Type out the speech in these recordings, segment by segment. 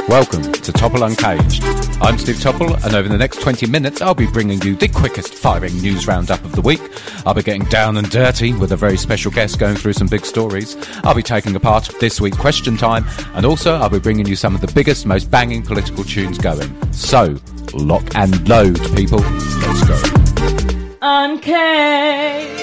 Welcome to Topple Uncaged. I'm Steve Topple, and over the next 20 minutes I'll be bringing you the quickest firing news roundup of the week. I'll be getting down and dirty with a very special guest going through some big stories. I'll be taking apart this week's question time, and also I'll be bringing you some of the biggest, most banging political tunes going. So, lock and load, people. Let's go. Uncaged.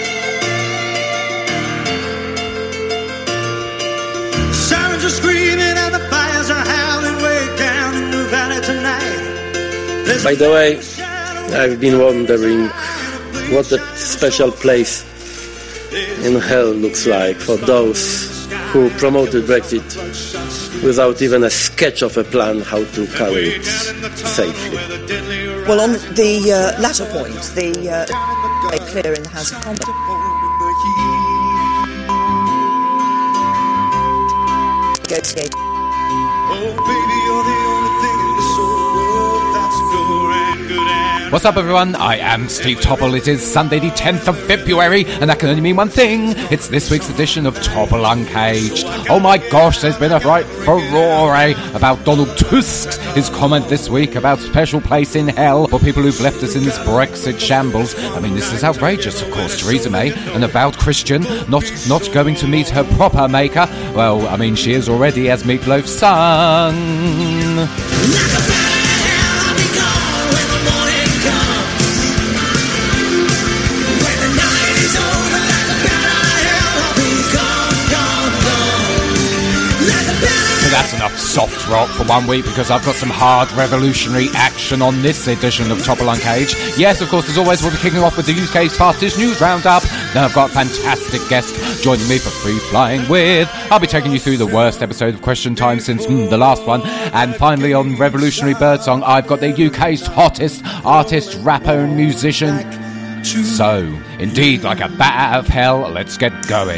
Sirens are screaming and the fires are howling way down in the valley tonight. By the way, I've been wondering what the special place in hell looks like for those who promoted Brexit without even a sketch of a plan how to carry it safely. Well, on the latter point, the clear in the House of Commons. Negotiate. What's up, everyone? I am Steve Topple. It is Sunday the 10th of February, and that can only mean one thing. It's this week's edition of Topple Uncaged. Oh my gosh, there's been a right furore about Donald Tusk, his comment this week about special place in hell for people who've left us in this Brexit shambles. I mean, this is outrageous, of course. Theresa May, an avowed Christian, not going to meet her proper maker. Well, I mean, she is already, as Meatloaf sung. That's enough soft rock for 1 week, because I've got some hard revolutionary action on this edition of Topple Uncaged. Yes, of course, as always, we'll be kicking off with the UK's fastest news roundup. Then I've got a fantastic guest joining me for Free Flying With. I'll be taking you through the worst episode of Question Time since the last one. And finally, on Revolutionary Birdsong, I've got the UK's hottest artist, rapper and musician. So, indeed, like a bat out of hell, let's get going.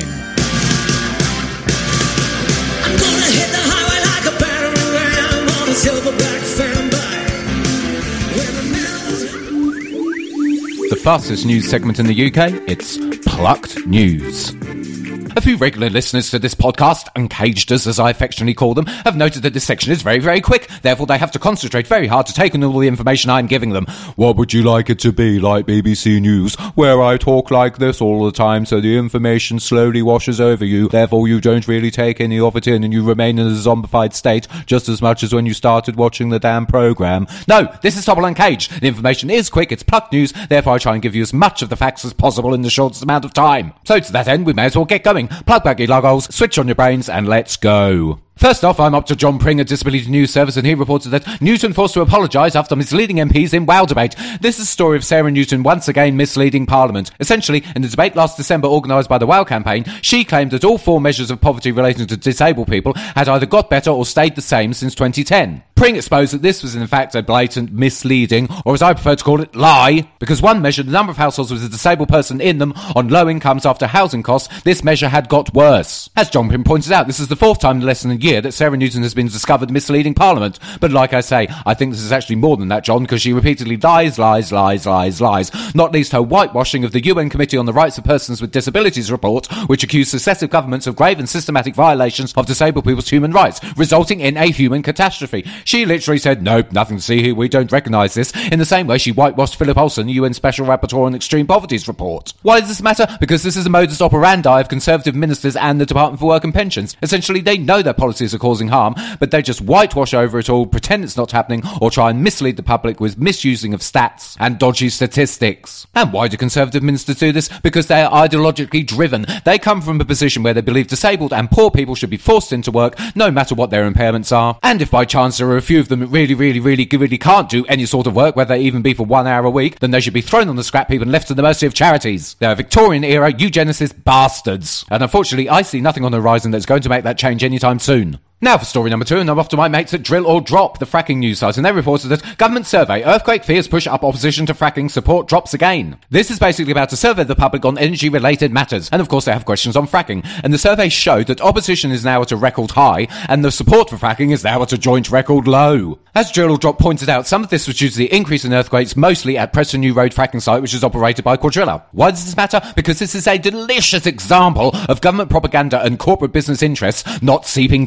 The fastest news segment in the UK, it's Plucked News. A few regular listeners to this podcast, Uncageders as I affectionately call them, have noted that this section is very, very quick. Therefore, they have to concentrate very hard to take in all the information I'm giving them. What would you like it to be, like BBC News, where I talk like this all the time so the information slowly washes over you, therefore you don't really take any of it in and you remain in a zombified state just as much as when you started watching the damn programme? No, this is Topple Uncaged. The information is quick, it's Plucked News, therefore I try and give you as much of the facts as possible in the shortest amount of time. So to that end, we may as well get going. Plug back your lug holes, switch on your brains, and let's go. First off, I'm up to John Pring at Disability News Service, and he reported that Newton forced to apologise after misleading MPs in WOW debate. This is a story of Sarah Newton once again misleading Parliament. Essentially, in a debate last December organised by the WOW campaign, she claimed that all 4 measures of poverty relating to disabled people had either got better or stayed the same since 2010. Pring exposed that this was in fact a blatant misleading, or as I prefer to call it, lie, because one measured the number of households with a disabled person in them on low incomes after housing costs. This measure had got worse. As John Pring pointed out, this is the 4th time in less than a year that Sarah Newton has been discovered misleading Parliament. But like I say, I think this is actually more than that, John, because she repeatedly lies. Not least her whitewashing of the UN Committee on the Rights of Persons with Disabilities report, which accused successive governments of grave and systematic violations of disabled people's human rights, resulting in a human catastrophe. She literally said, nope, nothing to see here, we don't recognise this, in the same way she whitewashed Philip Olsen, the UN Special Rapporteur on Extreme Poverty's report. Why does this matter? Because this is a modus operandi of Conservative ministers and the Department for Work and Pensions. Essentially, they know their policies are causing harm, but they just whitewash over it all, pretend it's not happening, or try and mislead the public with misusing of stats and dodgy statistics. And why do Conservative ministers do this? Because they are ideologically driven. They come from a position where they believe disabled and poor people should be forced into work, no matter what their impairments are. And if by chance there are a few of them that really can't do any sort of work, whether it even be for 1 hour a week, then they should be thrown on the scrap heap and left to the mercy of charities. They're Victorian-era eugenicist bastards. And unfortunately, I see nothing on the horizon that's going to make that change anytime soon. Now for story number 2, and I'm off to my mates at Drill or Drop, the fracking news site, and they reported that government survey, earthquake fears push up opposition to fracking, support drops again. This is basically about to survey the public on energy-related matters, and of course they have questions on fracking, and the survey showed that opposition is now at a record high, and the support for fracking is now at a joint record low. As Drill or Drop pointed out, some of this was due to the increase in earthquakes, mostly at Preston New Road fracking site, which is operated by Quadrilla. Why does this matter? Because this is a delicious example of government propaganda and corporate business interests not seeping down to the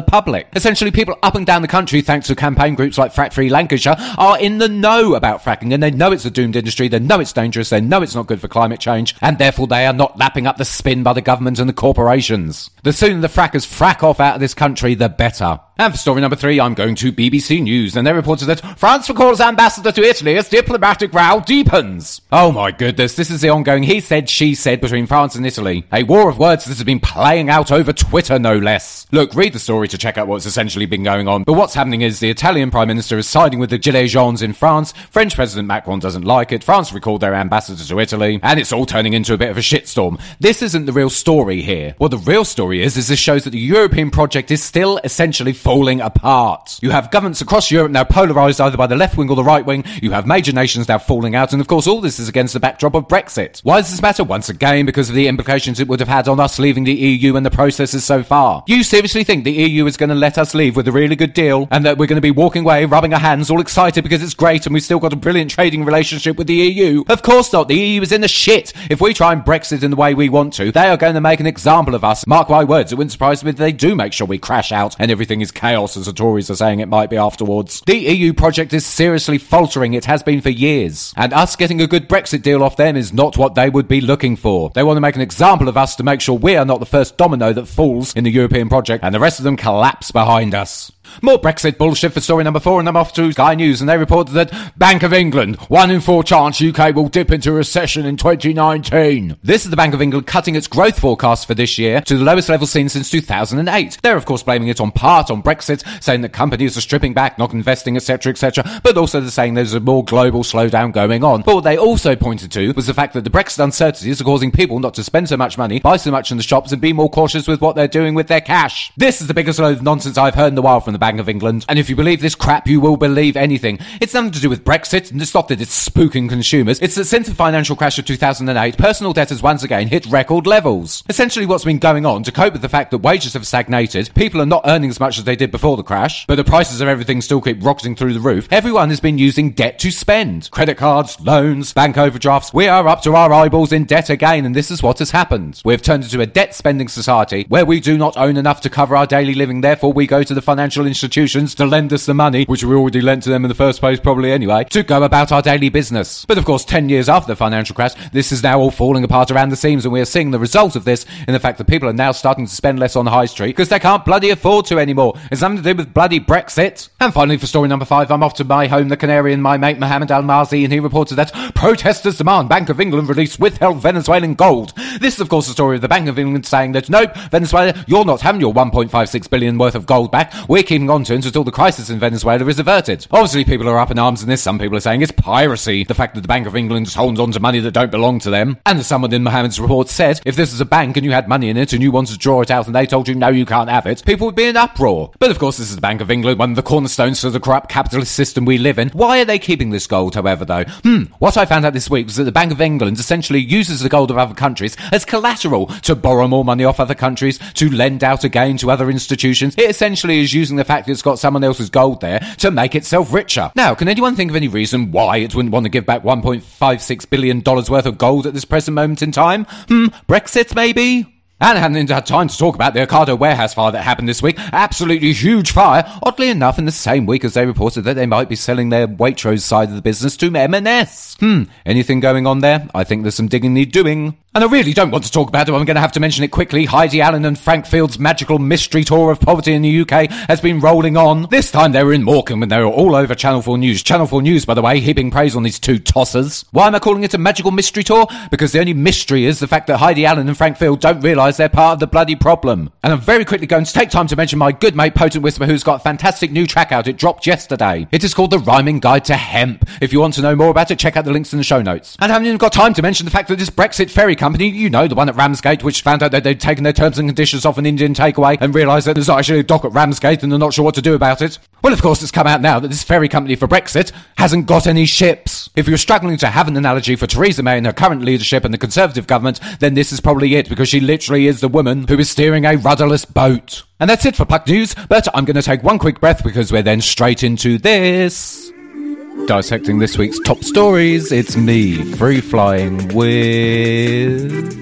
public. Essentially, people up and down the country, thanks to campaign groups like Frack Free Lancashire, are in the know about fracking, and they know it's a doomed industry, they know it's dangerous, they know it's not good for climate change, and therefore they are not lapping up the spin by the government and the corporations. The sooner the frackers frack off out of this country, the better. And for story number 3, I'm going to BBC News, and they reported that France recalls ambassador to Italy as diplomatic row deepens. Oh my goodness, this is the ongoing he said, she said between France and Italy. A war of words that has been playing out over Twitter, no less. Look, read the story to check out what's essentially been going on, but what's happening is the Italian Prime Minister is siding with the Gilets jaunes in France, French President Macron doesn't like it, France recalled their ambassador to Italy, and it's all turning into a bit of a shitstorm. This isn't the real story here. What the real story is this shows that the European project is still essentially falling apart. You have governments across Europe now polarised either by the left wing or the right wing, you have major nations now falling out, and of course all this is against the backdrop of Brexit. Why does this matter? Once again, because of the implications it would have had on us leaving the EU and the processes so far. You seriously think the EU is going to let us leave with a really good deal, and that we're going to be walking away, rubbing our hands, all excited because it's great and we've still got a brilliant trading relationship with the EU? Of course not. The EU is in the shit. If we try and Brexit in the way we want to, they are going to make an example of us. Mark my words, it wouldn't surprise me if they do make sure we crash out and everything is chaos, as the Tories are saying it might be afterwards. The EU project is seriously faltering. It has been for years. And us getting a good Brexit deal off them is not what they would be looking for. They want to make an example of us to make sure we are not the first domino that falls in the European project and the rest of them collapse behind us. More Brexit bullshit for story number 4, and I'm off to Sky News, and they reported that Bank of England, 1 in 4 chance UK will dip into recession in 2019. This is the Bank of England cutting its growth forecast for this year to the lowest level seen since 2008. They're of course blaming it on part on Brexit, saying that companies are stripping back, not investing, etc, etc, but also they're saying there's a more global slowdown going on. But what they also pointed to was the fact that the Brexit uncertainties are causing people not to spend so much money, buy so much in the shops, and be more cautious with what they're doing with their cash. This is the biggest load of nonsense I've heard in a while from the Bank of England, and if you believe this crap, you will believe anything. It's nothing to do with Brexit, and it's not that it's spooking consumers. It's that since the financial crash of 2008, personal debt has once again hit record levels. Essentially what's been going on, to cope with the fact that wages have stagnated, people are not earning as much as they did before the crash, but the prices of everything still keep rocketing through the roof, everyone has been using debt to spend. Credit cards, loans, bank overdrafts. We are up to our eyeballs in debt again, and this is what has happened. We've turned into a debt-spending society where we do not own enough to cover our daily living, therefore we go to the financial institutions to lend us the money, which we already lent to them in the first place probably anyway, to go about our daily business. But of course 10 years after the financial crash, this is now all falling apart around the seams, and we are seeing the result of this in the fact that people are now starting to spend less on the high street because they can't bloody afford to anymore. It's nothing to do with bloody Brexit. And finally for story number 5, I'm off to my home, the Canary, and my mate Mohammed Al-Mazi, and he reported that protesters demand Bank of England release withheld Venezuelan gold. This is of course the story of the Bank of England saying that nope, Venezuela, you're not having your 1.56 billion worth of gold back. We're keeping on to it until the crisis in Venezuela is averted. Obviously people are up in arms in this. Some people are saying it's piracy, the fact that the Bank of England holds on to money that don't belong to them. And as someone in Mohammed's report said, if this is a bank and you had money in it and you wanted to draw it out and they told you no, you can't have it, people would be in uproar. But of course this is the Bank of England, one of the cornerstones to the corrupt capitalist system we live in. Why are they keeping this gold, however, though? What I found out this week was that the Bank of England essentially uses the gold of other countries as collateral to borrow more money off other countries, to lend out again to other institutions. It essentially is using the fact that it's got someone else's gold there to make itself richer. Now, can anyone think of any reason why it wouldn't want to give back $1.56 billion worth of gold at this present moment in time? Brexit, maybe? And I hadn't had time to talk about the Ocado warehouse fire that happened this week. Absolutely huge fire. Oddly enough, in the same week as they reported that they might be selling their Waitrose side of the business to M&S. Anything going on there? I think there's some digging need doing. And I really don't want to talk about it, I'm going to have to mention it quickly. Heidi Allen and Frank Field's magical mystery tour of poverty in the UK has been rolling on. This time they were in Morecambe and they were all over Channel 4 News. Channel 4 News, by the way, heaping praise on these two tossers. Why am I calling it a magical mystery tour? Because the only mystery is the fact that Heidi Allen and Frank Field don't realise they're part of the bloody problem. And I'm very quickly going to take time to mention my good mate Potent Whisper, who's got a fantastic new track out. It dropped yesterday. It is called The Rhyming Guide to Hemp. If you want to know more about it, check out the links in the show notes. And I haven't even got time to mention the fact that this Brexit ferry company, you know, the one at Ramsgate, which found out that they'd taken their terms and conditions off an Indian takeaway and realised that there's actually a dock at Ramsgate and they're not sure what to do about it. Well, of course, it's come out now that this ferry company for Brexit hasn't got any ships. If you're struggling to have an analogy for Theresa May and her current leadership and the Conservative government, then this is probably it, because she literally is the woman who is steering a rudderless boat. And that's it for Puck News, but I'm going to take one quick breath because we're then straight into this. Dissecting this week's top stories, it's me, free flying with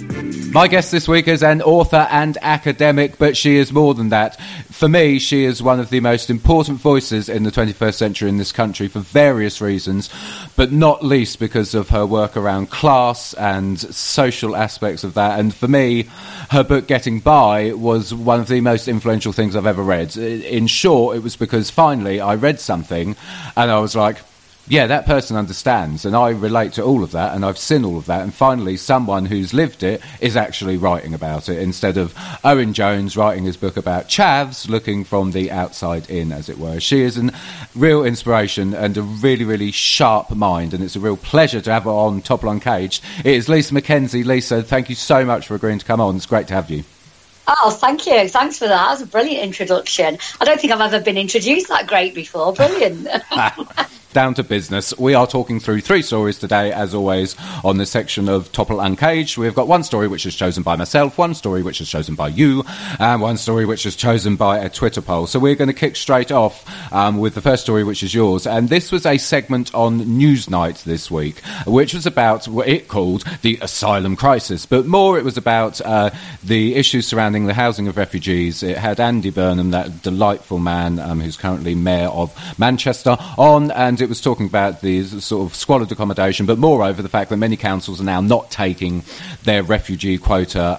My guest this week is an author and academic, but she is more than that. For me, she is one of the most important voices in the 21st century in this country for various reasons, but not least because of her work around class and social aspects of that. And for me, her book Getting By was one of the most influential things I've ever read. In short, it was because finally I read something and I was like, yeah, that person understands, and I relate to all of that, and I've seen all of that, and finally someone who's lived it is actually writing about it, instead of Owen Jones writing his book about chavs, looking from the outside in, as it were. She is a real inspiration and a really, really sharp mind, and it's a real pleasure to have her on Topple Uncaged. It is Lisa Mackenzie. Lisa, thank you so much for agreeing to come on. It's great to have you. Oh, thank you. Thanks for that. That was a brilliant introduction. I don't think I've ever been introduced that great before. Brilliant. Down to business. We are talking through 3 stories today, as always, on this section of Topple Uncaged. We've got one story which is chosen by myself, one story which is chosen by you, and one story which is chosen by a Twitter poll. So we're going to kick straight off with the first story, which is yours. And this was a segment on Newsnight this week, which was about what it called the asylum crisis. But more, it was about the issues surrounding the housing of refugees. It had Andy Burnham, that delightful man who's currently Mayor of Manchester, on, and it was talking about the sort of squalid accommodation, but moreover the fact that many councils are now not taking their refugee quota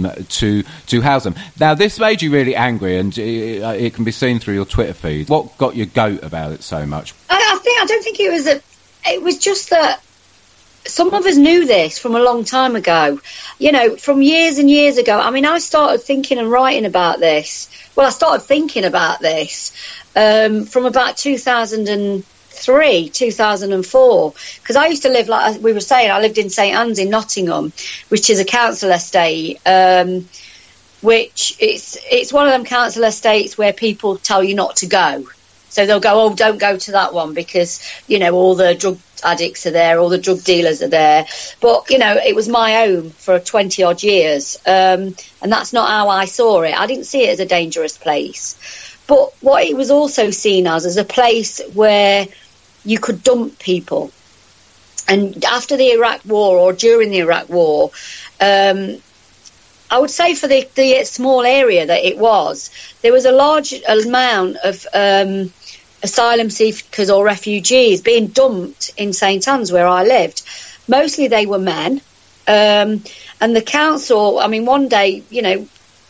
to house them. Now, this made you really angry, and it can be seen through your Twitter feed. What got your goat about it so much? I don't think it was it was just that some of us knew this from a long time ago, you know, from years and years ago. I mean, I started thinking and writing about this. Well, I started thinking about this from about 2003, 2004, because I used to live, like we were saying, I lived in St Anne's in Nottingham, which is a council estate, which it's one of them council estates where people tell you not to go. So they'll go, oh, don't go to that one because, you know, all the drug addicts are there, all the drug dealers are there. But, you know, it was my home for 20 odd years. And that's not how I saw it. I didn't see it as a dangerous place. But what it was also seen as a place where you could dump people. And after the Iraq War, or during the Iraq War, I would say for the small area that it was, there was a large amount of asylum seekers or refugees being dumped in St Anne's, where I lived. Mostly they were men. And the council, I mean, one day, you know,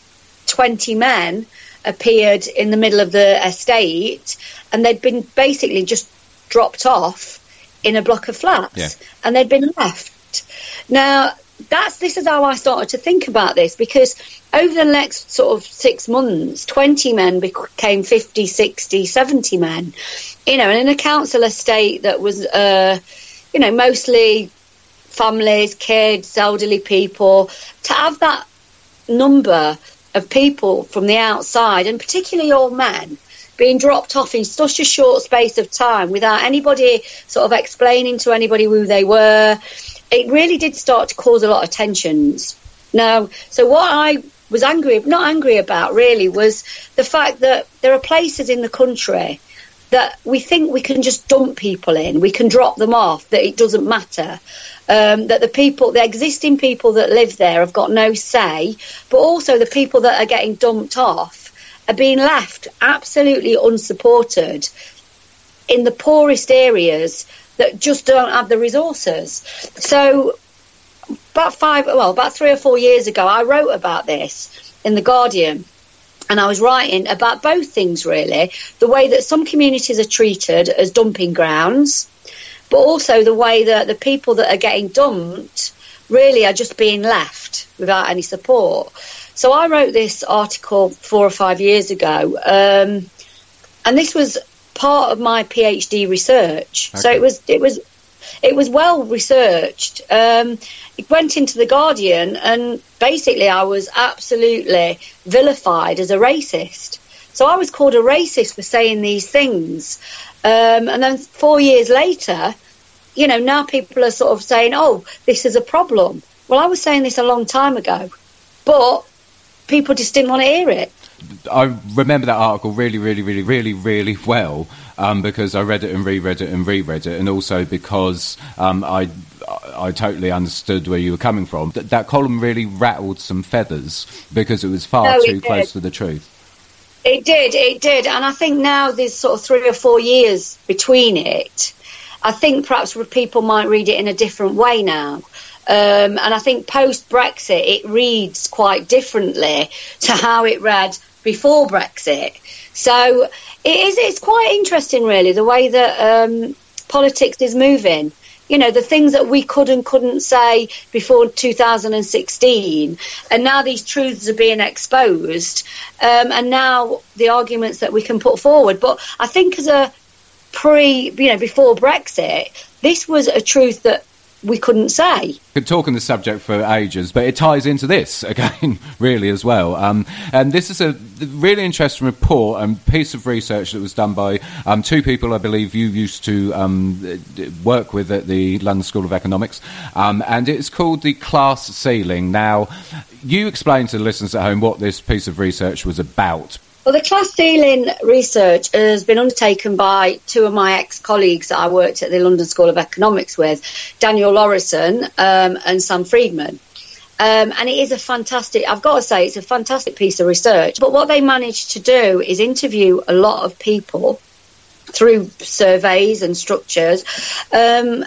20 men appeared in the middle of the estate, and they'd been basically just dropped off in a block of flats, yeah. And they'd been left. Now, this is how I started to think about this, because over the next sort of 6 months, 20 men became 50, 60, 70 men, you know, and in a council estate that was, you know, mostly families, kids, elderly people, to have that number of people from the outside, and particularly all men, being dropped off in such a short space of time without anybody sort of explaining to anybody who they were, it really did start to cause a lot of tensions. Now, so what I was not angry about really was the fact that there are places in the country that we think we can just dump people in, we can drop them off, that it doesn't matter, that the existing people that live there have got no say, but also the people that are getting dumped off are being left absolutely unsupported in the poorest areas that just don't have the resources. So about 3 or 4 years ago, I wrote about this in The Guardian, and I was writing about both things, really, the way that some communities are treated as dumping grounds, but also the way that the people that are getting dumped really are just being left without any support. So I wrote this article 4 or 5 years ago, and this was part of my PhD research. Okay. So it was well researched. It went into The Guardian, and basically I was absolutely vilified as a racist. So I was called a racist for saying these things. And then 4 years later, you know, now people are sort of saying, oh, this is a problem. Well, I was saying this a long time ago, but people just didn't want to hear it. I remember that article really, really, really, really, really well, because I read it and reread it and reread it, and also because I I totally understood where you were coming from. That column really rattled some feathers because it was far too close to the truth. It did. And I think now there's sort of 3 or 4 years between it. I think perhaps people might read it in a different way now. And I think post-Brexit, it reads quite differently to how it read before Brexit. So it's quite interesting, really, the way that politics is moving. You know, the things that we could and couldn't say before 2016, and now these truths are being exposed, and now the arguments that we can put forward. But I think before Brexit, this was a truth that we couldn't say. Could talk on the subject for ages, but it ties into this again, really, as well. And this is a really interesting report and piece of research that was done by 2 people I believe you used to work with at the London School of Economics, and it's called the Class Ceiling. Now, you explain to the listeners at home what this piece of research was about. Well, the class ceiling research has been undertaken by 2 of my ex-colleagues that I worked at the London School of Economics with, Daniel Lorison and Sam Friedman. And it is I've got to say, it's a fantastic piece of research. But what they managed to do is interview a lot of people through surveys and structures, and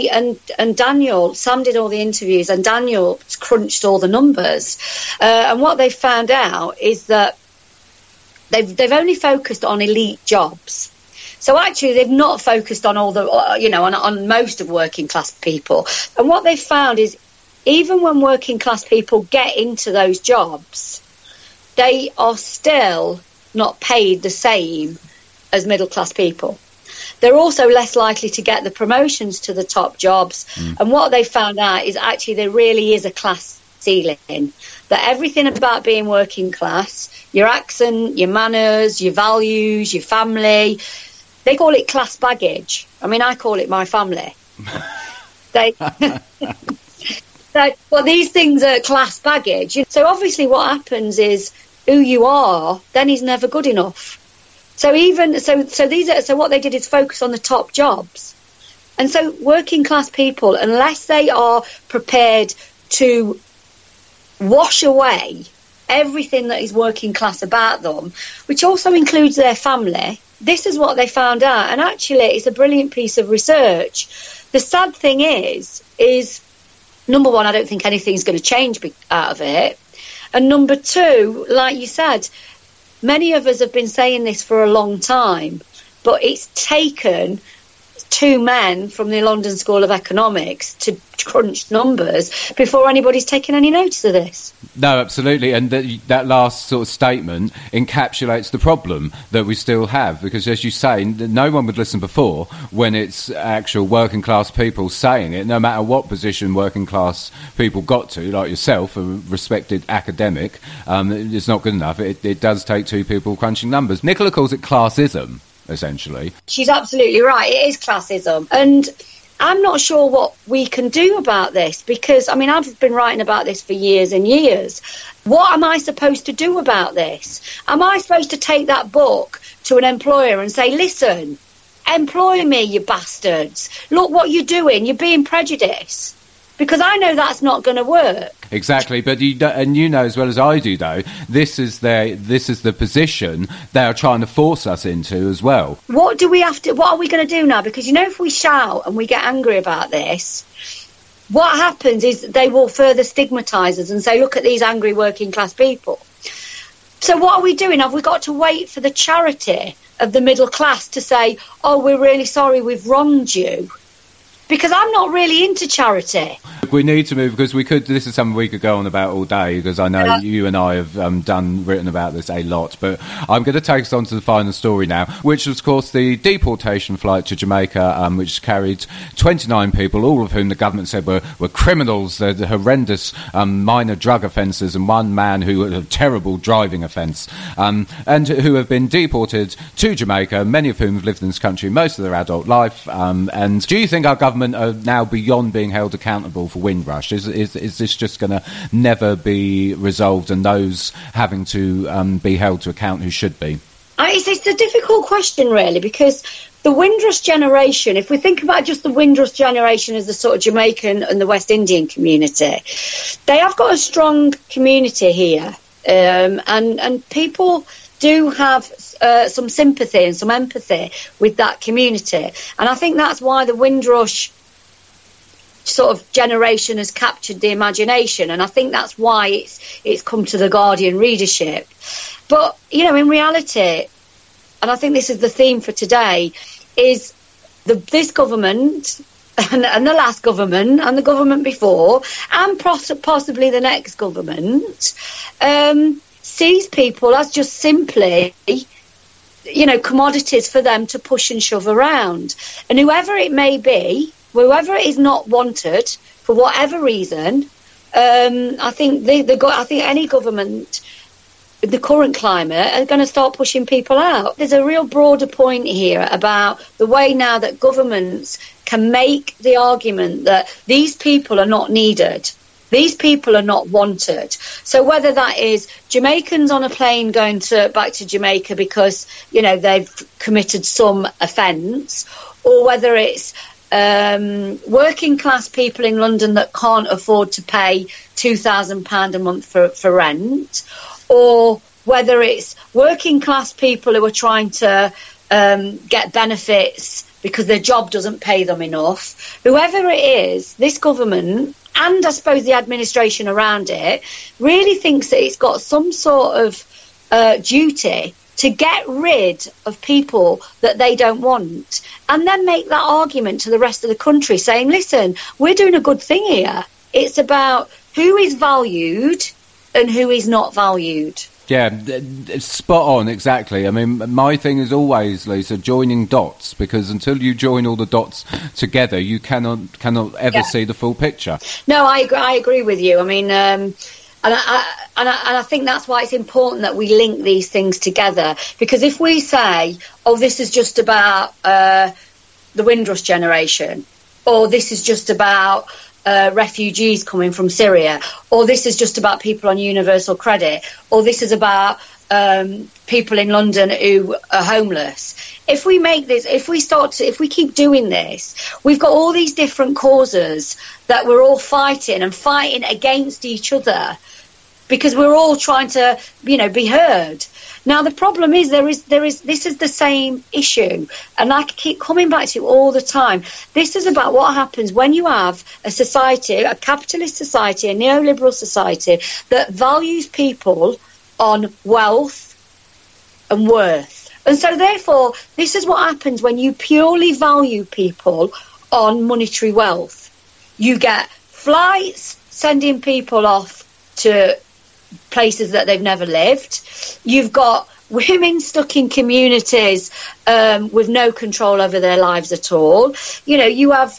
Sam did all the interviews, and Daniel crunched all the numbers. And what they found out is that They've only focused on elite jobs. So actually they've not focused on all the, on most of working class people. And what they've found is even when working class people get into those jobs, they are still not paid the same as middle class people. They're also less likely to get the promotions to the top jobs. And what they found out is actually there really is a class ceiling, that everything about being working class, your accent, your manners, your values, your family, they call it class baggage. I mean, I call it my family. Well, these things are class baggage. So obviously what happens is who you are then is never good enough. So what they did is focus on the top jobs. And so working class people, unless they are prepared to wash away everything that is working class about them, which also includes their family, this is what they found out. And actually it's a brilliant piece of research. The sad thing is number one, I don't think anything's going to change out of it. And number 2, like you said, many of us have been saying this for a long time, but it's taken 2 men from the London School of Economics to crunch numbers before anybody's taken any notice of this. No, absolutely. And that last sort of statement encapsulates the problem that we still have, because as you say, no one would listen before when it's actual working class people saying it, no matter what position working class people got to, like yourself, a respected academic. It's not good enough. It does take 2 people crunching numbers. Nicola calls it classism, essentially. She's absolutely right. It is classism. And I'm not sure what we can do about this, because, I mean, I've been writing about this for years and years. What am I supposed to do about this? Am I supposed to take that book to an employer and say, listen, employ me, you bastards. Look what you're doing. You're being prejudiced. Because I know that's not going to work. Exactly, but you know as well as I do, though, this is the position they are trying to force us into as well. What are we going to do now? Because, if we shout and we get angry about this, what happens is they will further stigmatise us and say, look at these angry working class people. So what are we doing? Have we got to wait for the charity of the middle class to say, oh, we're really sorry, we've wronged you? Because I'm not really into charity. We need to move, because this is something we could go on about all day, because I know you and I have written about this a lot. But I'm going to take us on to the final story now, which was, of course, the deportation flight to Jamaica, which carried 29 people, all of whom the government said were criminals, the horrendous minor drug offences, and one man who had a terrible driving offence, and who have been deported to Jamaica, many of whom have lived in this country most of their adult life. And do you think our government are now beyond being held accountable for Windrush? Is this just going to never be resolved, and those having to be held to account who should be? It's a difficult question, really, because the Windrush generation, if we think about just the Windrush generation as the sort of Jamaican and the West Indian community, they have got a strong community here. And people do have some sympathy and some empathy with that community. And I think that's why the Windrush sort of generation has captured the imagination. And I think that's why it's come to the Guardian readership. But, you know, in reality, and I think this is the theme for today, is this government and the last government and the government before and possibly the next government sees people as just simply, you know, commodities for them to push and shove around. And whoever it may be, whoever is not wanted for whatever reason, I think I think any government, the current climate, are going to start pushing people out. There's a real broader point here about the way now that governments can make the argument that these people are not needed. These people are not wanted. So whether that is Jamaicans on a plane going back to Jamaica because, you know, they've committed some offence, or whether it's working class people in London that can't afford to pay £2,000 a month for rent, or whether it's working class people who are trying to get benefits because their job doesn't pay them enough. Whoever it is, this government, and I suppose the administration around it, really thinks that it's got some sort of duty to get rid of people that they don't want, and then make that argument to the rest of the country saying, listen, we're doing a good thing here. It's about who is valued and who is not valued. Yeah, spot on, exactly. I mean, my thing is always, Lisa, joining dots, because until you join all the dots together, you cannot ever see the full picture. No, I agree with you. I mean, and I think that's why it's important that we link these things together, because if we say, oh, this is just about the Windrush generation, or this is just about refugees coming from Syria, or this is just about people on universal credit, or this is about people in London who are homeless. If we make this, if we keep doing this, we've got all these different causes that we're all fighting against each other, because we're all trying to, you know, be heard. Now, the problem is this is the same issue, and I keep coming back to it all the time. This is about what happens when you have a society, a capitalist society, a neoliberal society that values people on wealth and worth. And so, therefore, this is what happens when you purely value people on monetary wealth. You get flights sending people off to places that they've never lived. You've got women stuck in communities with no control over their lives at all. You know,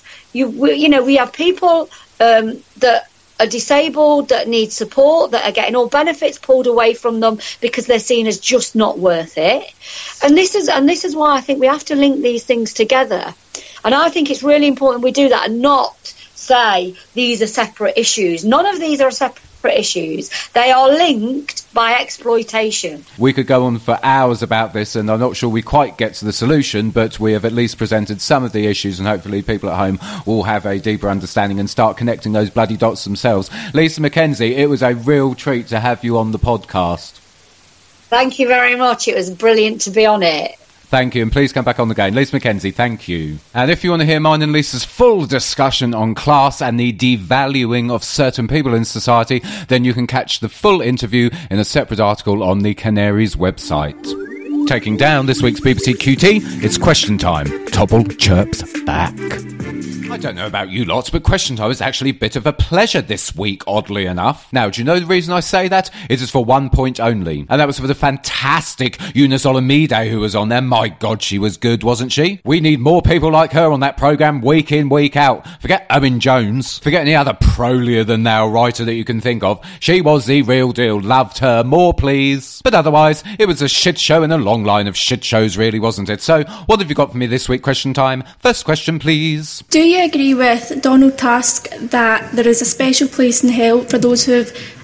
we have people that are disabled, that need support, that are getting all benefits pulled away from them because they're seen as just not worth it. And this is why I think we have to link these things together. And I think it's really important we do that and not say these are separate issues. None of these are separate issues. They are linked by exploitation. We could go on for hours about this, and I'm not sure we quite get to the solution, but we have at least presented some of the issues, and hopefully people at home will have a deeper understanding and start connecting those bloody dots themselves. Lisa Mackenzie, it was a real treat to have you on the podcast. Thank you very much. It was brilliant to be on it. Thank you, and please come back on again. Lisa Mackenzie, thank you. And if you want to hear mine and Lisa's full discussion on class and the devaluing of certain people in society, then you can catch the full interview in a separate article on the Canaries website. Taking down this week's BBC QT, it's Question Time. Tobble chirps back. I don't know about you lots, but Question Time is actually a bit of a pleasure this week, oddly enough. Now, do you know the reason I say that? It is for one point only. And that was for the fantastic Eunice Olamide who was on there. My God, she was good, wasn't she? We need more people like her on that programme week in, week out. Forget Owen Jones. Forget any other prolier-than-thou writer that you can think of. She was the real deal. Loved her. More, please. But otherwise, it was a shit show in a long line of shit shows, really, wasn't it? So, what have you got for me this week, Question Time? First question, please. Do you agree with Donald Tusk that there is a special place in hell for those who have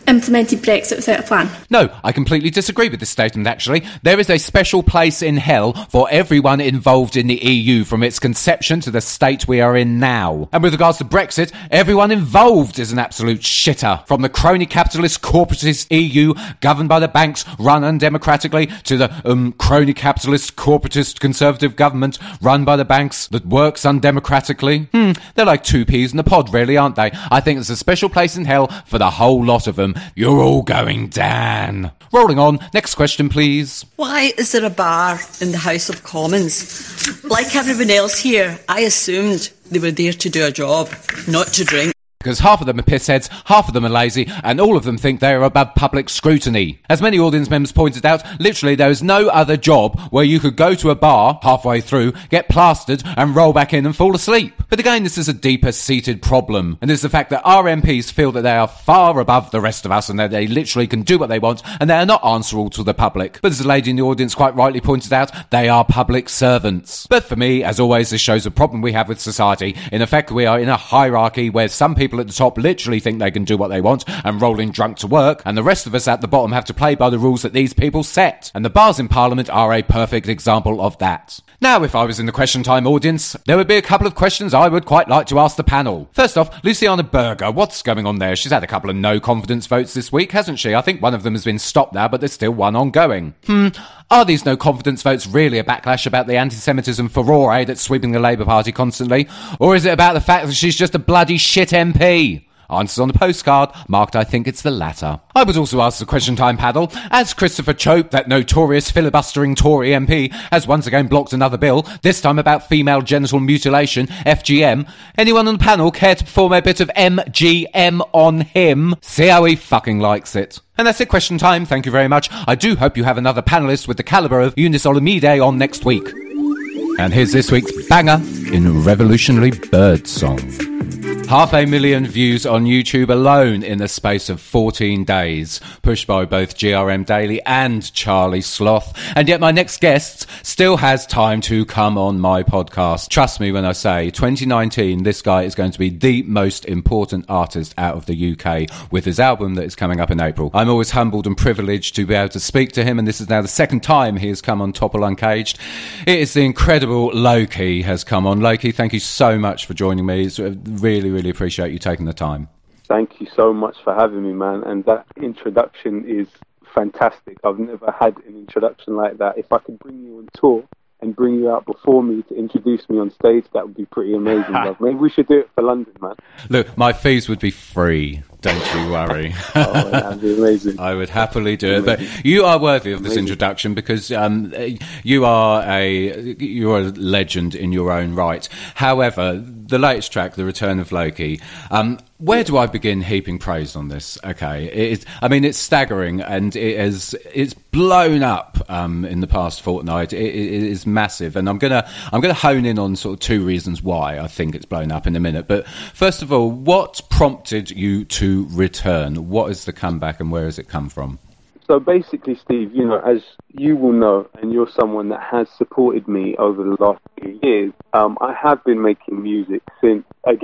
implemented Brexit without a plan? No, I completely disagree with this statement, actually. There is a special place in hell for everyone involved in the EU, from its conception to the state we are in now. And with regards to Brexit, everyone involved is an absolute shitter. From the crony capitalist corporatist EU, governed by the banks, run undemocratically, to the crony capitalist corporatist conservative government, run by the banks, that works undemocratically. They're like two peas in a pod, really, aren't they? I think there's a special place in hell for the whole lot of them. You're all going Dan. Rolling on. Next question, please. Why is there a bar in the House of Commons? Like everyone else here, I assumed they were there to do a job, not to drink. Because half of them are pissheads, half of them are lazy, and all of them think they are above public scrutiny. As many audience members pointed out, literally there is no other job where you could go to a bar halfway through, get plastered, and roll back in and fall asleep. But again, this is a deeper-seated problem, and it's the fact that our MPs feel that they are far above the rest of us and that they literally can do what they want, and they are not answerable to the public. But as the lady in the audience quite rightly pointed out, they are public servants. But for me, as always, this shows a problem we have with society. In effect, we are in a hierarchy where some people at the top literally think they can do what they want and roll in drunk to work, and the rest of us at the bottom have to play by the rules that these people set. And the bars in Parliament are a perfect example of that. Now, if I was in the Question Time audience, there would be a couple of questions I would quite like to ask the panel. First off, Luciana Berger, what's going on there? She's had a couple of no confidence votes this week, hasn't she? I think one of them has been stopped now, but there's still one ongoing. Are these no confidence votes really a backlash about the anti-Semitism furore that's sweeping the Labour Party constantly? Or is it about the fact that she's just a bloody shit MP? Answers on the postcard, marked I think it's the latter. I would also ask the Question Time panel, as Christopher Chope, that notorious filibustering Tory MP, has once again blocked another bill, this time about female genital mutilation, FGM, anyone on the panel care to perform a bit of MGM on him? See how he fucking likes it. And that's it, Question Time. Thank you very much. I do hope you have another panellist with the calibre of Eunice Olamide on next week. And here's this week's banger in Revolutionary Birdsong. 500,000 views on YouTube alone in the space of 14 days, pushed by both GRM Daily and Charlie Sloth. And yet my next guest still has time to come on my podcast. Trust me when I say 2019, this guy is going to be the most important artist out of the UK with his album that is coming up in April. I'm always humbled and privileged to be able to speak to him, and this is now the second time he has come on Topple Uncaged. It is the incredible Loki has come on. Loki, thank you so much for joining me. It's really appreciate you taking the time. Thank you so much for having me, man. And that introduction is fantastic. I've never had an introduction like that. If I could bring you on tour and bring you out before me to introduce me on stage, that would be pretty amazing. Maybe we should do it for London, man. Look, my fees would be free. Don't you worry. Oh, that'd be amazing. I would happily do it. But you are worthy of this introduction because you are a legend in your own right. However, the latest track, The Return of Loki, where do I begin heaping praise on this? Okay, it's staggering, and it's blown up in the past fortnight. It is massive, and I'm gonna hone in on sort of two reasons why I think it's blown up in a minute. But first of all, what prompted you to return? What is the comeback, and where has it come from? So basically, Steve, as you will know, and you're someone that has supported me over the last few years, I have been making music since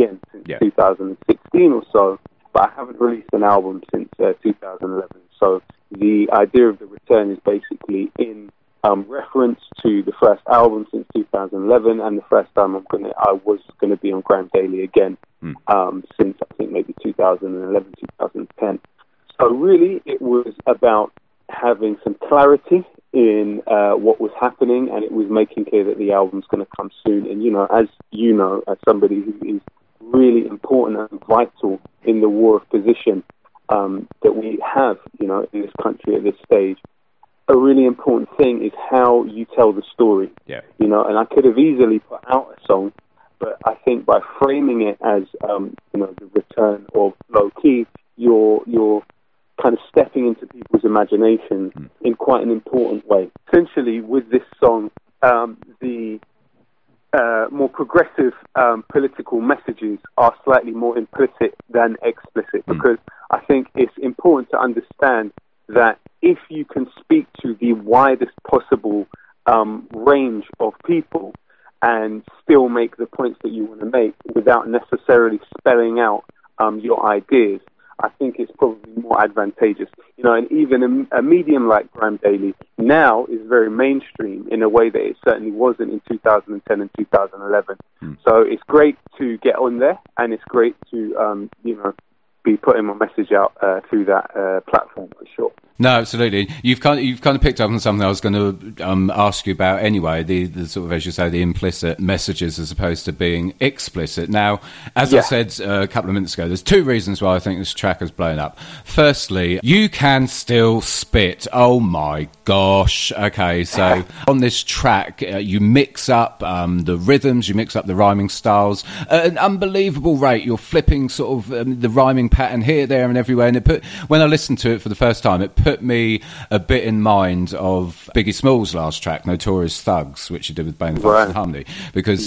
2016 or so, but I haven't released an album since 2011. So the idea of the return is basically in reference to the first album since 2011, and the first time I was gonna be on Graham Daily again since I think maybe 2011, 2010. So really, it was about having some clarity in what was happening, and it was making clear that the album's going to come soon. And as somebody who is really important and vital in the war of position that we have, in this country at this stage, a really important thing is how you tell the story. Yeah. And I could have easily put out a song, but I think by framing it as the return of Loki, you're kind of stepping into people's imaginations in quite an important way. Essentially, with this song, the more progressive political messages are slightly more implicit than explicit, because I think it's important to understand that if you can speak to the widest possible range of people and still make the points that you want to make without necessarily spelling out your ideas, I think it's probably more advantageous. You know, and even a medium like Grime Daily now is very mainstream in a way that it certainly wasn't in 2010 and 2011. So it's great to get on there, and it's great to, be putting my message out through that platform for sure. No, absolutely. You've kind of picked up on something I was going to ask you about anyway. The sort of, as you say, the implicit messages as opposed to being explicit. Now, as I said a couple of minutes ago, there's two reasons why I think this track has blown up. Firstly, you can still spit. Oh my gosh. Okay, so on this track, you mix up the rhythms, you mix up the rhyming styles at an unbelievable rate. You're flipping sort of the rhyming pattern here, there, and everywhere. And when I listened to it for the first time, it put me a bit in mind of Biggie Smalls' last track, Notorious Thugs, which he did with Bane Thugs and Harmony, because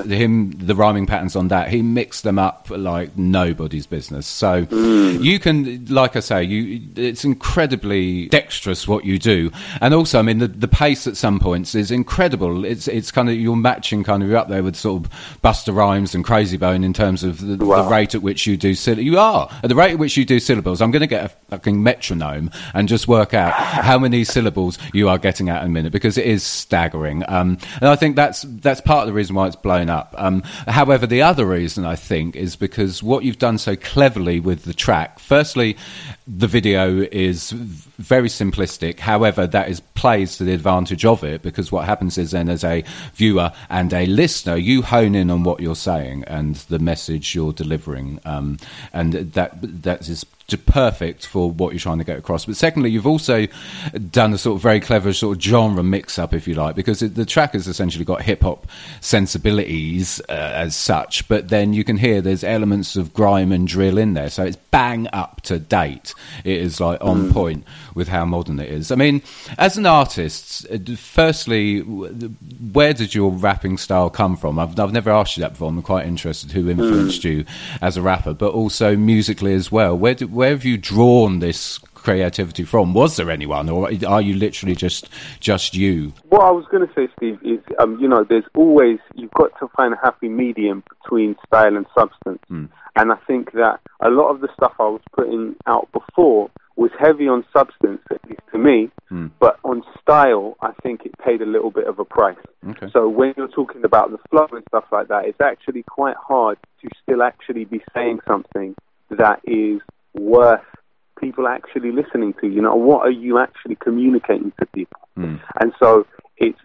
the rhyming patterns on that, he mixed them up like nobody's business. So you can, like I say, it's incredibly dexterous what you do, and also, I mean, the pace at some points is incredible. It's kind of, you're matching kind of, you're up there with sort of Busta Rhymes and Crazy Bone in terms of the rate at which you do at the rate at which you do syllables. I'm going to get a fucking metronome and just work out how many syllables you are getting out in a minute, because it is staggering. And I think that's part of the reason why it's blown up. However, the other reason, I think, is because what you've done so cleverly with the track, firstly, the video is very simplistic. However, that plays to the advantage of it, because what happens is then, as a viewer and a listener, you hone in on what you're saying and the message you're delivering, and that is perfect for what you're trying to get across. But secondly, you've also done a sort of very clever sort of genre mix-up, if you like, because the track has essentially got hip-hop sensibilities as such, but then you can hear there's elements of grime and drill in there, so it's bang up to date. It is like on point with how modern it is. I mean, as an artist, firstly, where did your rapping style come from? I've never asked you that before. I'm quite interested who influenced you as a rapper, but also musically as well. Where have you drawn this creativity from? Was there anyone, or are you literally just you? What I was going to say, Steve, is there's always, you've got to find a happy medium between style and substance. And I think that a lot of the stuff I was putting out before was heavy on substance, at least to me, but on style, I think it paid a little bit of a price. Okay. So when you're talking about the flow and stuff like that, it's actually quite hard to still actually be saying something that is worth people actually listening to. You know, what are you actually communicating to people? And so it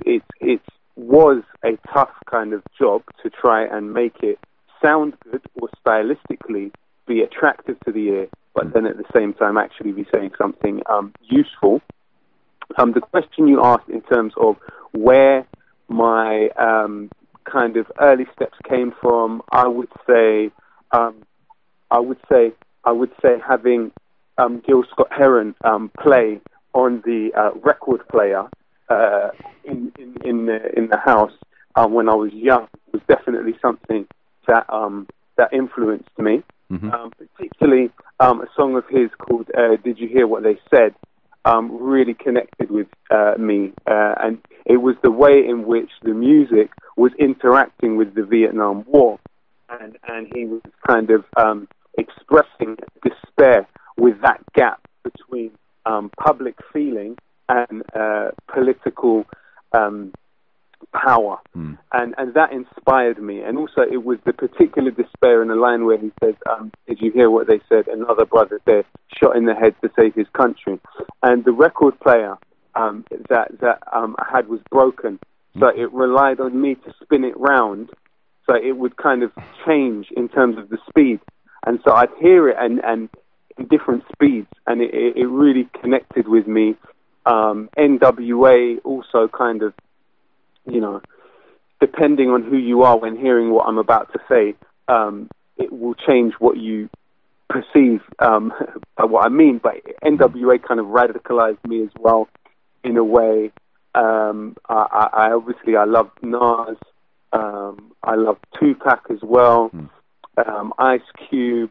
was a tough kind of job to try and make it sound good or stylistically be attractive to the ear, but then at the same time actually be saying something useful. The question you asked in terms of where my kind of early steps came from, I would say having Gil Scott-Heron play on the record player in the house when I was young was definitely something that influenced me. Particularly a song of his called "Did You Hear What They Said?" really connected with me, and it was the way in which the music was interacting with the Vietnam War, and he was kind of expressing despair with that gap between public feeling and political power, and that inspired me. And also it was the particular despair in the line where he says, "Did you hear what they said? Another brother there shot in the head to save his country." And the record player that I had was broken, so it relied on me to spin it round so it would kind of change in terms of the speed. And so I'd hear it and in different speeds, and it really connected with me. NWA also kind of, depending on who you are when hearing what I'm about to say, it will change what you perceive by what I mean. But NWA kind of radicalized me as well in a way. I obviously love Nas. I love Tupac as well. Ice Cube.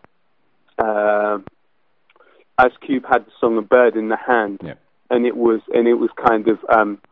Ice Cube had the song "A Bird in the Hand," and it was kind of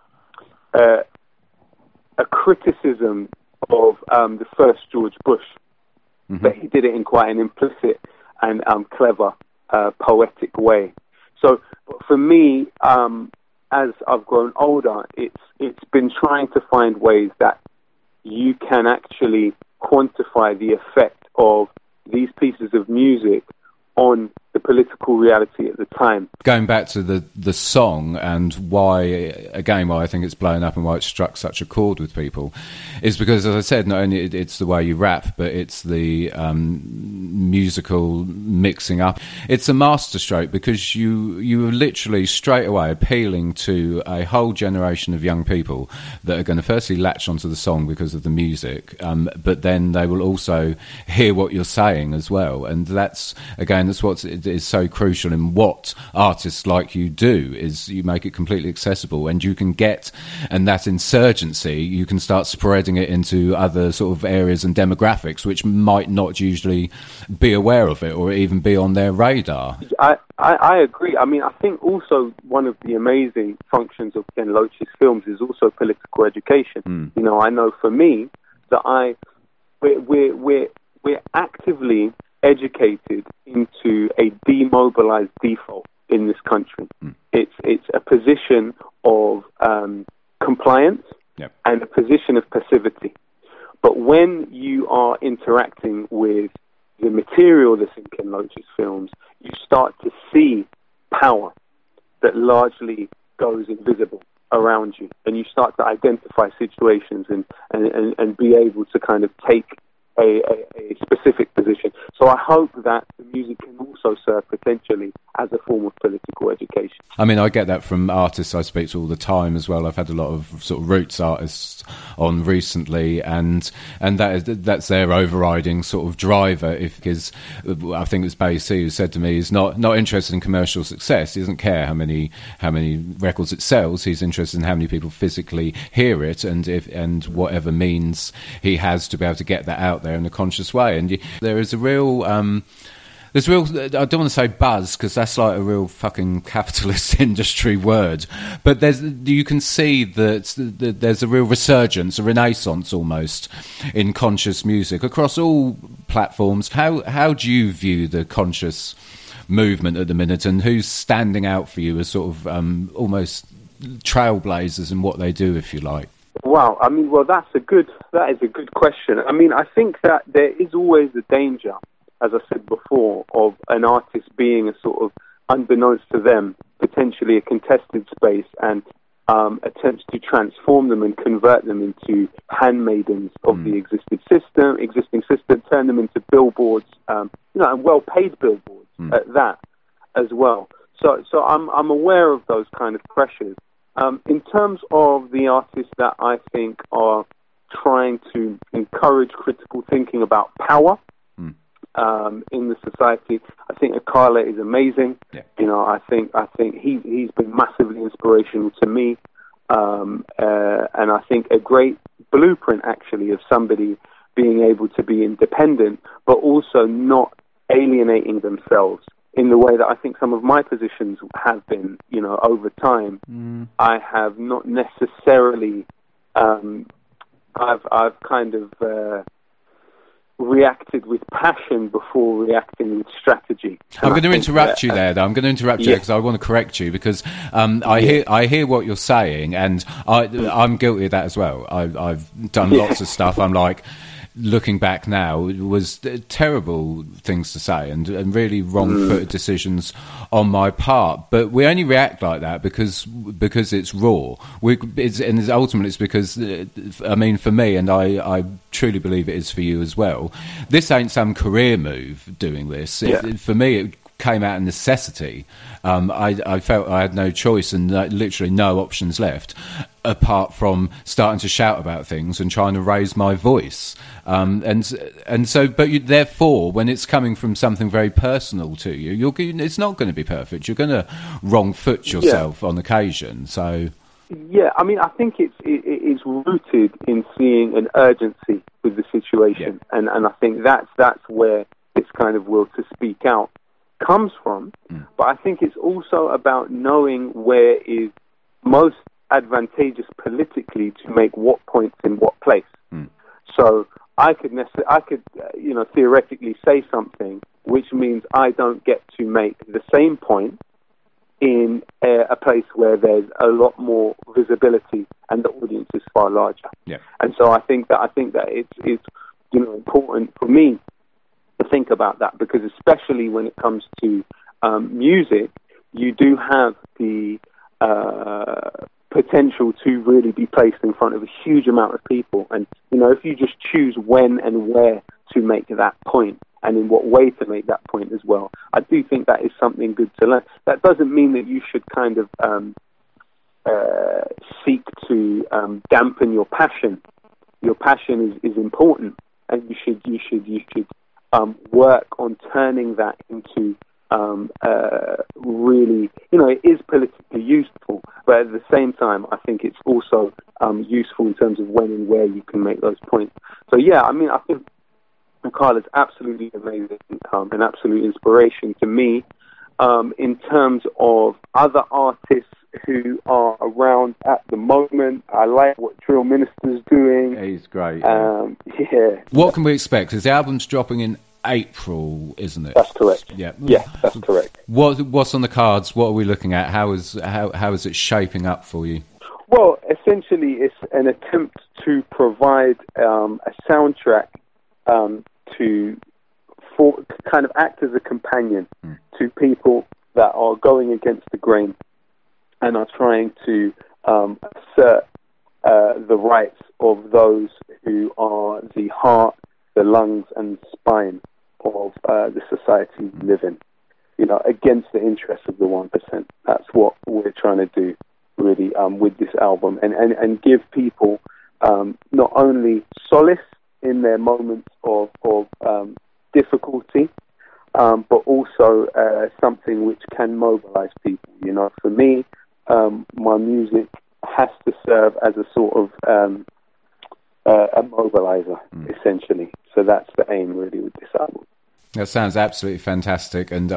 a criticism of the first George Bush, but he did it in quite an implicit and clever poetic way. So for me, as I've grown older, it's been trying to find ways that you can actually quantify the effect of these pieces of music on the political reality at the time. Going back to the song and why I think it's blown up and why it struck such a chord with people is because, as I said, not only it's the way you rap, but it's the musical mixing up. It's a masterstroke because you are literally straight away appealing to a whole generation of young people that are going to firstly latch onto the song because of the music, but then they will also hear what you're saying as well. And that's what is so crucial in what artists like you do, is you make it completely accessible, and you can get, and that insurgency, you can start spreading it into other sort of areas and demographics which might not usually be aware of it or even be on their radar. I agree. I mean, I think also one of the amazing functions of Ken Loach's films is also political education. You know, I know for me that we're actively educated into a demobilized default in this country. It's a position of compliance and a position of passivity. But when you are interacting with the material that's in Ken Loach's films, you start to see power that largely goes invisible around you, and you start to identify situations and be able to kind of take a specific position. So I hope that the music can also serve potentially as a form of political education. I mean, I get that from artists I speak to all the time as well. I've had a lot of sort of roots artists on recently, and that's their overriding sort of driver. Because I think it was Bay C who said to me, he's not interested in commercial success. He doesn't care how many records it sells. He's interested in how many people physically hear it, and whatever means he has to be able to get that out there in a conscious way. And there is a real I don't want to say buzz, because that's like a real fucking capitalist industry word, but you can see that there's a real resurgence, a renaissance almost, in conscious music across all platforms. How do you view the conscious movement at the minute, and who's standing out for you as sort of almost trailblazers in what they do, if you like? Wow, I mean, that is a good question. I mean, I think that there is always a danger, as I said before, of an artist being a sort of, unbeknownst to them, potentially a contested space, and attempts to transform them and convert them into handmaidens of the existing system, turn them into billboards, and well-paid billboards at that as well. So I'm aware of those kind of pressures. In terms of the artists that I think are trying to encourage critical thinking about power in the society, I think Akala is amazing. Yeah. You know, I think he's been massively inspirational to me, and I think a great blueprint actually of somebody being able to be independent, but also not alienating themselves in the way that I think some of my positions have been, you know, over time. I have not necessarily, I've kind of reacted with passion before reacting with strategy. I'm going to interrupt you there, though. I'm going to interrupt you because I want to correct you, because I hear what you're saying, and I'm guilty of that as well. I've done lots of stuff. I'm like, looking back now, it was terrible things to say and really wrong-footed decisions on my part. But we only react like that because it's raw. Ultimately, it's because, I mean, for me, and I truly believe it is for you as well, this ain't some career move doing this. For me, it came out of necessity. I felt I had no choice and literally no options left apart from starting to shout about things and trying to raise my voice. Therefore, when it's coming from something very personal to you, it's not going to be perfect. You're going to wrong foot yourself on occasion. So, yeah, I mean, I think it is rooted in seeing an urgency with the situation, and I think that's where this kind of will to speak out comes from. But I think it's also about knowing where is most advantageous politically to make what points in what place. So I could theoretically say something which means I don't get to make the same point in a place where there's a lot more visibility and the audience is far larger. Yeah. And so I think that it's important for me to think about that, because especially when it comes to music, you do have the potential to really be placed in front of a huge amount of people. And, if you just choose when and where to make that point and in what way to make that point as well, I do think that is something good to learn. That doesn't mean that you should kind of seek to dampen your passion. Your passion is important, and you should work on turning that into really, it is politically useful, but at the same time, I think it's also useful in terms of when and where you can make those points. So yeah, I think Carla's absolutely amazing, an absolute inspiration to me. In terms of other artists who are around at the moment, I like what Drill Minister's doing. He's great. Yeah. What can we expect? Because the album's dropping in April, isn't it? That's correct. Yeah. Yeah, that's correct. What's on the cards? What are we looking at? How is it shaping up for you? Well, essentially, it's an attempt to provide a soundtrack to kind of act as a companion to people that are going against the grain and are trying to assert the rights of those who are the heart, the lungs, and spine of the society we live in. Against the interests of the 1%. That's what we're trying to do, really, with this album, and give people not only solace in their moments of difficulty, but also something which can mobilize people. For me, my music has to serve as a sort of a mobilizer, essentially. So that's the aim, really, with this album. That sounds absolutely fantastic, and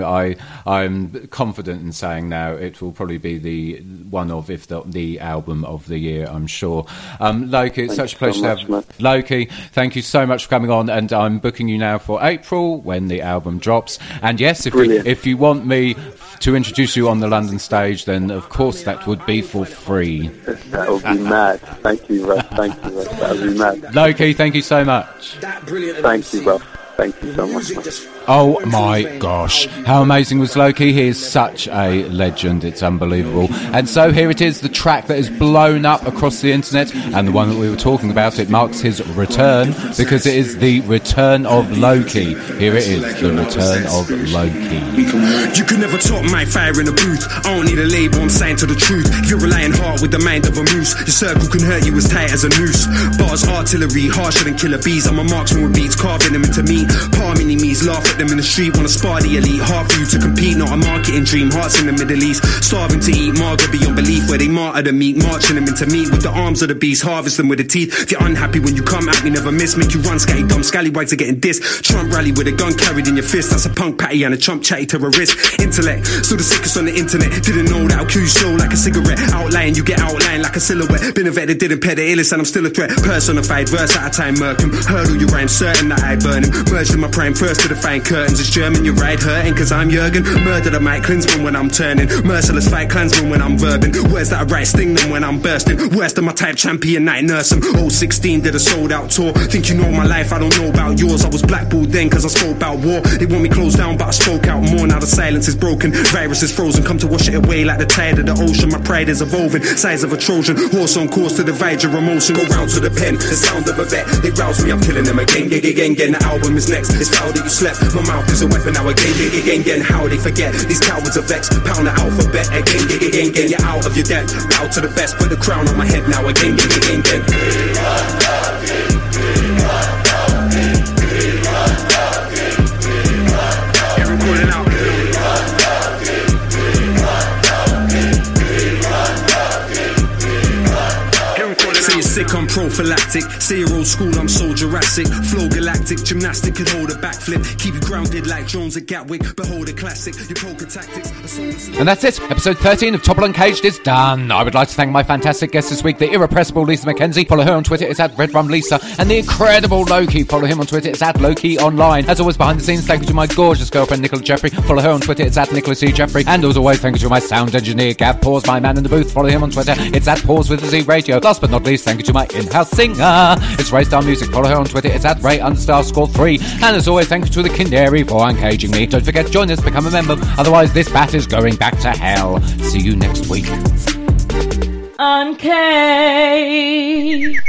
I'm confident in saying now it will probably be the one of, if not the album of the year, I'm sure. Loki, it's such a pleasure to have Loki. Thank you so much for coming on, and I'm booking you now for April when the album drops. And yes, if you want me to introduce you on the London stage, then of course that would be for free. That would be mad. Thank you, Russ. That would be mad. Loki, thank you so much. Thank you, bro. Thank you so much. Oh my gosh, how amazing was Loki? He is such a legend, it's unbelievable. And so here it is, the track that is blown up across the internet, and the one that we were talking about. It marks his return, because it is the return of Loki. Here it is, the return of Loki. You can never top my fire in a booth. I don't need a label, I'm saying to the truth. You're relying hard with the mind of a moose. Your circle can hurt you as tight as a noose. Bars artillery, harsher than killer bees. I'm a marksman with beats, carving them into meat. Palm enemies, laugh at them in the street. Wanna spar the elite, hard for you to compete. Not a marketing dream, hearts in the Middle East. Starving to eat, martyr beyond belief. Where they martyr the meat, marching them into meat. With the arms of the beast, harvest them with the teeth. If you're unhappy when you come at me, never miss. Make you run scatty, dumb scallywags are getting dissed. Trump rally with a gun carried in your fist. That's a punk patty and a chump chatty terrorist. Intellect, still the sickest on the internet. Didn't know that I'll cue show like a cigarette. Outline, you get outlined like a silhouette. Been a vet that didn't pay the illest, and I'm still a threat. Personified, verse at a time, murk him. Hurdle your rhyme, certain that I burn him. Merged in my prime, first to the fine curtains. It's German, you ride hurting, cause I'm Jurgen. Murder the Mike Klinsman when I'm turning. Merciless fight clansman when I'm verbing. Where's that right sting them when I'm bursting? Worse than my type champion night nurse him. 016 did a sold out tour. Think you know my life, I don't know about yours. I was blackballed then cause I spoke about war. They want me closed down but I spoke out more. Now the silence is broken, virus is frozen. Come to wash it away like the tide of the ocean. My pride is evolving, size of a Trojan. Horse on course to divide your emotion. Go round to the pen, the sound of a vet. They rouse me, I'm killing them again. The album is next, it's foul that you slept. My mouth is a weapon now again. How they forget, these cowards are vexed. Pound the alphabet again. You're out of your depth, bow to the best. Put the crown on my head now again. Say you're sick on prophylactic. Say you're old school, I'm so Jurassic. Flow galactic, gymnastic can hold a backflip. Keep you grounded like Jones at Gatwick. Behold a classic, your poker tactics. And that's it. Episode 13 of Topple Uncaged is done. I would like to thank my fantastic guest this week, the irrepressible Lisa McKenzie. Follow her on Twitter, it's at RedRumLisa. And the incredible Loki. Follow him on Twitter, it's at LokiOnline. As always, behind the scenes, thank you to my gorgeous girlfriend, Nicola Jeffrey. Follow her on Twitter, it's at Nicola C. Jeffrey. And as always, thank you to my sound engineer, Gav Pause, my man in the booth. Follow him on Twitter, it's at Pause with a Z Radio. Last but not least, thank you to my in-house singer. It's Raystar Music. Follow her on Twitter, it's at Ray_3. And as always, thank you to the Canary for uncaging me. Don't forget, join us, become a member. Otherwise, this bat is going back to hell. See you next week. Uncaged.